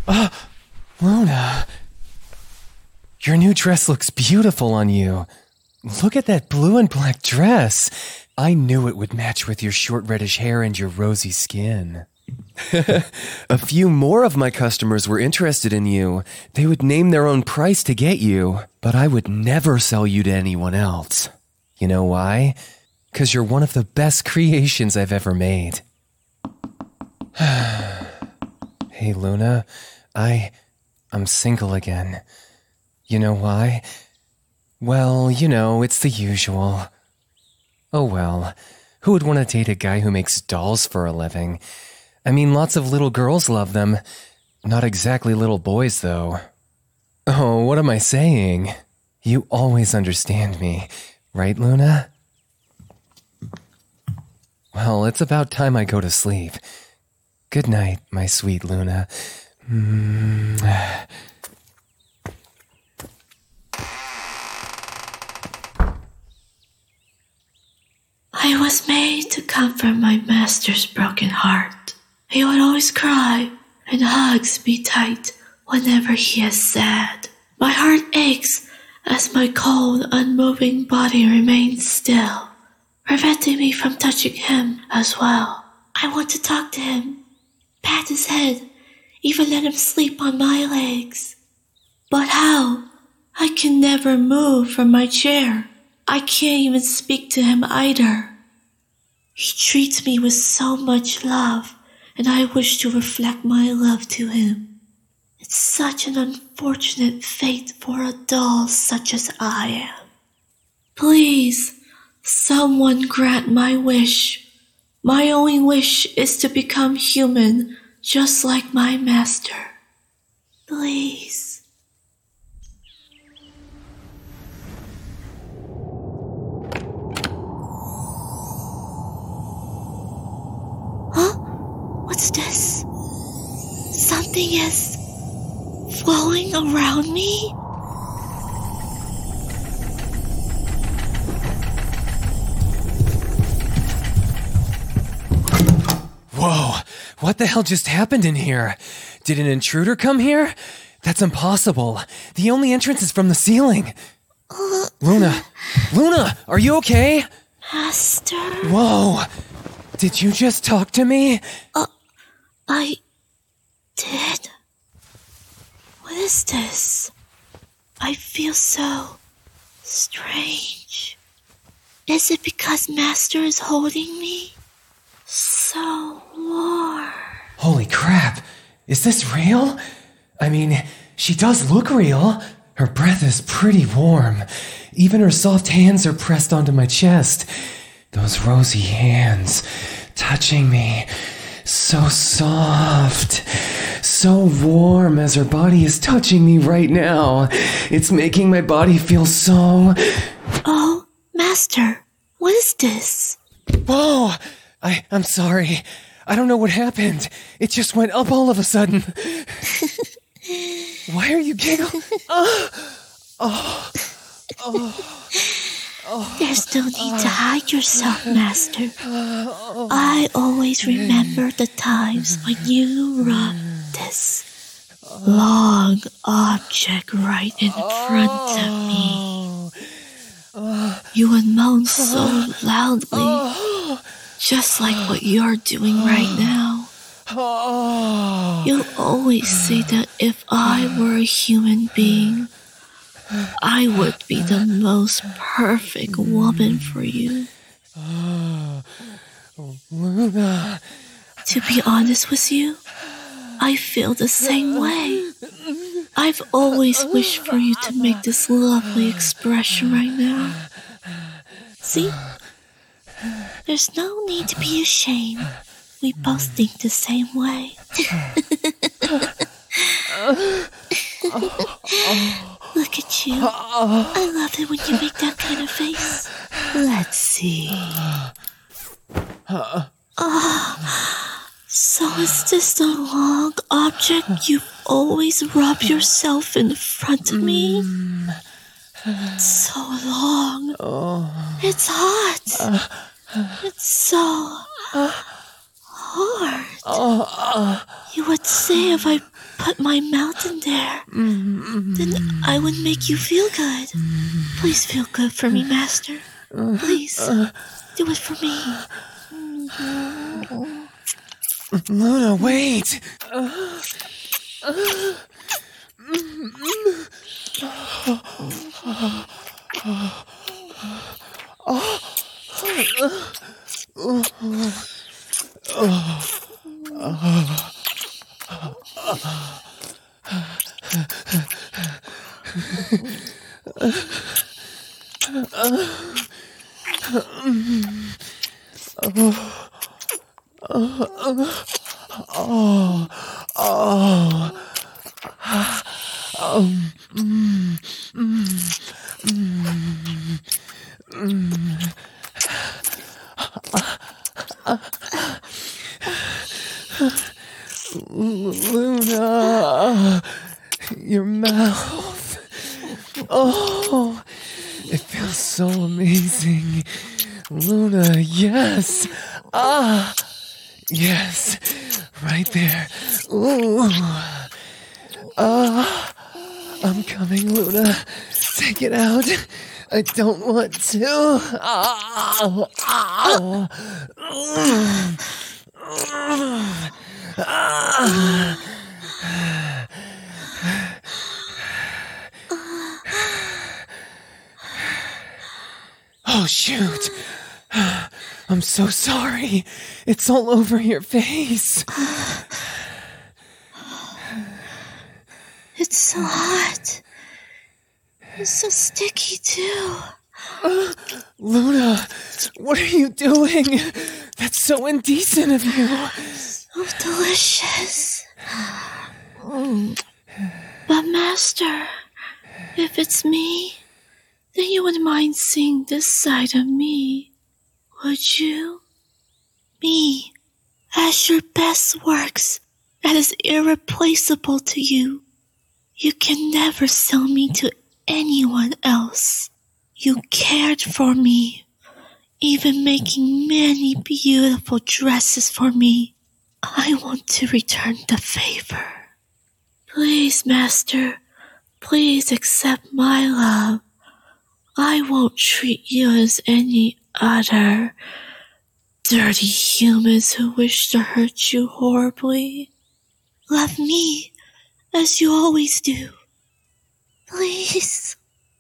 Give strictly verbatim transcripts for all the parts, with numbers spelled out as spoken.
Uh, Luna. Your new dress looks beautiful on you. Look at that blue and black dress. I knew it would match with your short reddish hair and your rosy skin. A few more of my customers were interested in you. They would name their own price to get you, but I would never sell you to anyone else. You know why? 'Cause you're one of the best creations I've ever made. Hey, Luna, I... I'm single again. You know why? Well, you know, it's the usual. Oh well, who would want to date a guy who makes dolls for a living? I mean, lots of little girls love them. Not exactly little boys, though. Oh, what am I saying? You always understand me, right, Luna? Well, it's about time I go to sleep. Good night, my sweet Luna. Mm. I was made to comfort my master's broken heart. He would always cry and hugs me tight whenever he is sad. My heart aches as my cold, unmoving body remains still, preventing me from touching him as well. I want to talk to him, pat his head, even let him sleep on my legs. But how? I can never move from my chair. I can't even speak to him either. He treats me with so much love, and I wish to reflect my love to him. It's such an unfortunate fate for a doll such as I am. Please, someone grant my wish. My only wish is to become human, just like my master. Please. Huh? What's this? Something is flowing around me? Whoa, what the hell just happened in here? Did an intruder come here? That's impossible. The only entrance is from the ceiling. Uh, Luna, Luna, are you okay? Master? Whoa, did you just talk to me? Uh, I did. What is this? I feel so strange. Is it because Master is holding me? So warm. Holy crap, is this real? I mean, she does look real. Her breath is pretty warm. Even her soft hands are pressed onto my chest. Those rosy hands touching me. So soft. So warm as her body is touching me right now. It's making my body feel so... Oh, Master, what is this? Whoa! I, I'm sorry. I don't know what happened. It just went up all of a sudden. Why are you giggling? Oh, oh, oh, oh, There's no need to hide yourself, Master. I always remember the times when you rubbed this long object right in front of me. You would moan so loudly, just like what you're doing right now. You always say that if I were a human being, I would be the most perfect woman for you. Luna. To be honest with you, I feel the same way. I've always wished for you to make this lovely expression right now. See? There's no need to be ashamed. We both think the same way. Look at you. I love it when you make that kind of face. Let's see. Oh, so is this the long object you've always rubbed yourself in front of me? It's so long. It's hot. It's so hot. hard. Oh, uh, You would say if I put my mouth in there, mm, then I would make you feel good. Please feel good for me, Master. Please, do it for me. Luna, wait! Luna, your mouth. Oh, it feels so amazing. Luna, yes. Ah, yes, right there. Ooh. Ah, I'm coming, Luna. Take it out. I don't want to. Ah, ah, ah. Ah. Oh, shoot. I'm so sorry. It's all over your face. It's so hot. It's so sticky, too. Uh, Luna, what are you doing? That's so indecent of you. So delicious. Mm. But, Master, if it's me, then you wouldn't mind seeing this side of me, would you? Me, as your best works, that is irreplaceable to you. You can never sell me to anyone else. You cared for me, even making many beautiful dresses for me. I want to return the favor. Please, Master, please accept my love. I won't treat you as any other dirty humans who wish to hurt you horribly. Love me as you always do. Please.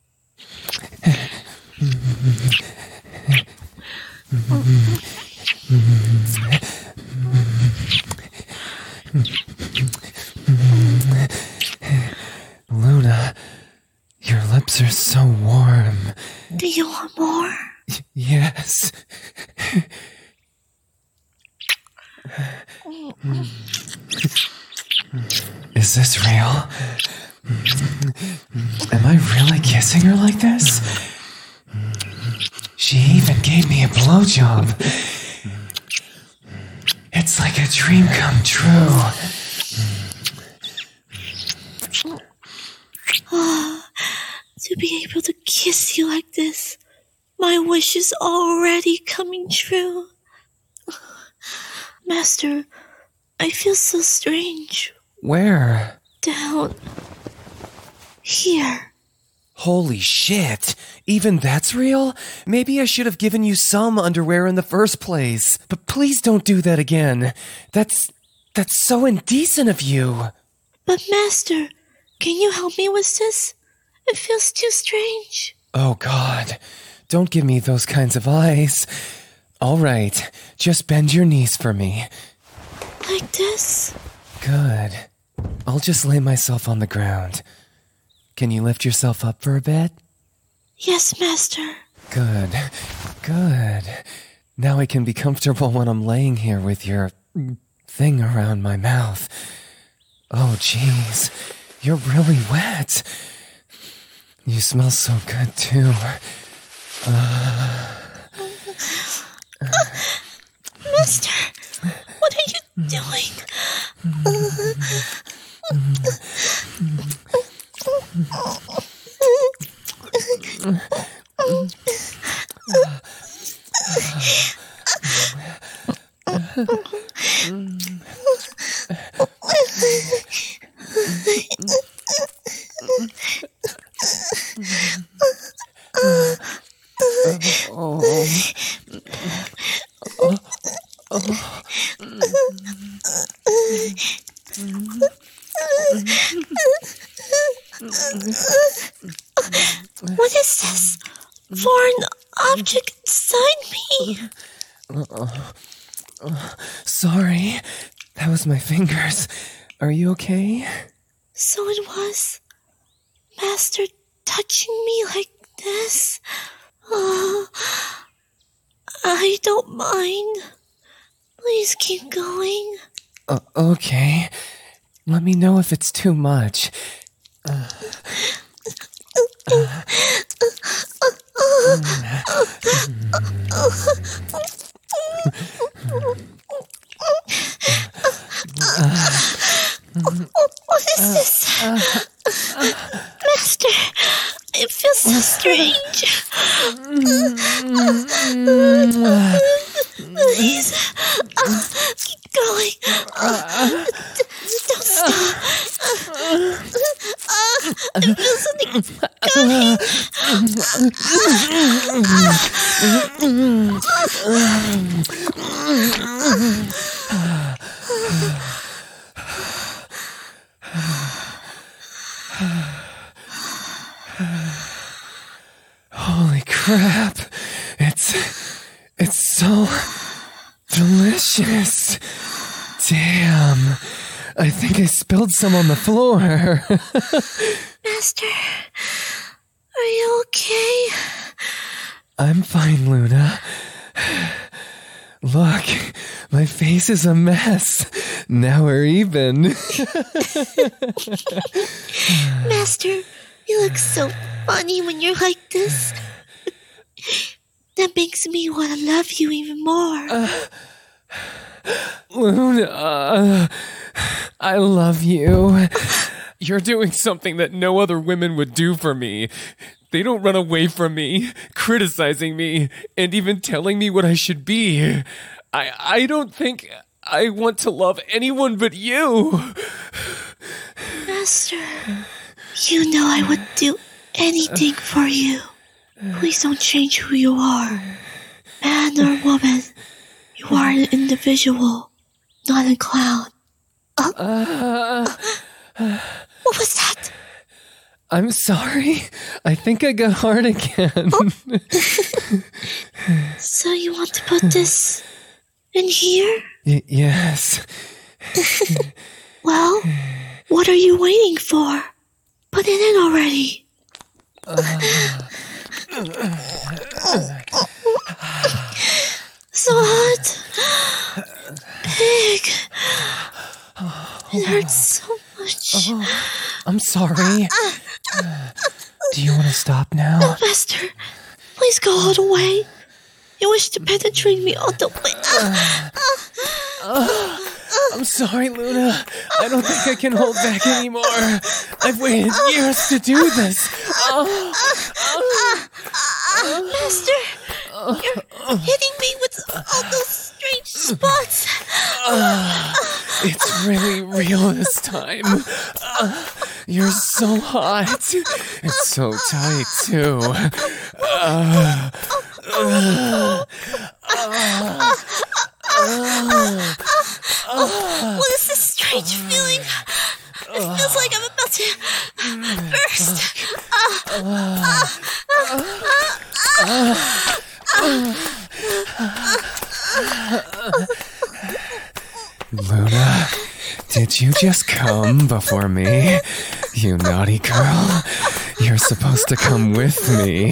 Luna, your lips are so warm. Do you want more? Y- yes. Is this real? Am I really kissing her like this? She even gave me a blowjob. It's like a dream come true. Oh, to be able to kiss you like this, my wish is already coming true. Master, I feel so strange. Where? Down here. Holy shit! Even that's real? Maybe I should have given you some underwear in the first place. But please don't do that again. That's... that's so indecent of you. But Master, can you help me with this? It feels too strange. Oh God, don't give me those kinds of eyes. All right, just bend your knees for me. Like this? Good. I'll just lay myself on the ground. Can you lift yourself up for a bit? Yes, Master. Good. Good. Now I can be comfortable when I'm laying here with your thing around my mouth. Oh, jeez. You're really wet. You smell so good, too. Uh... Master, what are you doing? What is this foreign object inside me? Uh, uh, sorry, that was my fingers. Are you okay? So it was Master touching me like this? Oh, I don't mind. Please keep going. Uh, okay. Let me know if it's too much. Uh, uh, What is this? Master, it feels so strange. Please, uh, keep going. Uh, d- don't stop. Uh, uh, it feels something coming. Holy crap. It's... It's so... delicious. Damn. I think I spilled some on the floor. Master, are you okay? I'm fine, Luna. Look, my face is a mess. Now we're even. Master, you look so funny when you're like this. That makes me want to love you even more. Uh, Luna, I love you. You're doing something that no other women would do for me. They don't run away from me, criticizing me, and even telling me what I should be. I I don't think I want to love anyone but you. Master, you know I would do anything for you. Please don't change who you are. Man or woman, you are an individual, not a clown. Oh. Uh, uh, what was that? I'm sorry. I think I got hard again. Oh. So you want to put this in here? Y- yes. Well, what are you waiting for? Put it in already. Uh. So hot. Pig. It hurts so much. Oh, I'm sorry. Do you want to stop now? No, Master. Please go all the way. You wish to penetrate me all the way. Uh, I'm sorry, Luna. I don't think I can hold back anymore. I've waited years to do this. Uh, uh, Master, you're hitting me with all those strange spots. Uh, it's really real this time. Uh, you're so hot. It's so tight, too. Uh, uh, uh, uh, uh, what is this strange feeling? It feels like I'm about to burst. Uh, uh, uh, uh, Luna, did you just come before me? You naughty girl. You're supposed to come with me.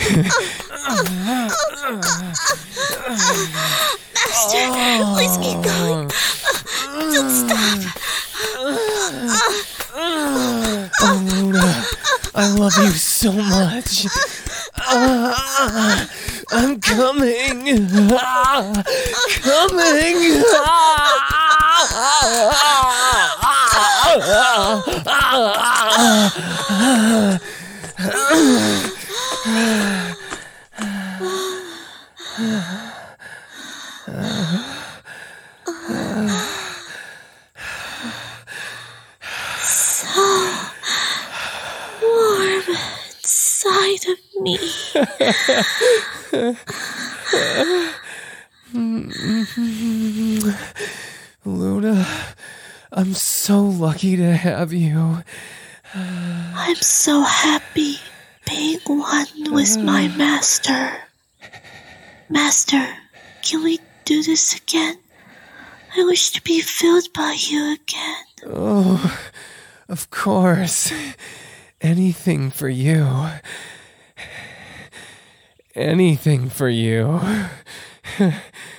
Master, please keep going. Don't stop. Oh, Luna, I love you so much. Uh, I'm coming. Uh, coming. So warm inside of me. Luna, I'm so lucky to have you. I'm so happy being one with my master. Master, can we do this again? I wish to be filled by you again. Oh, of course. Anything for you. Anything for you.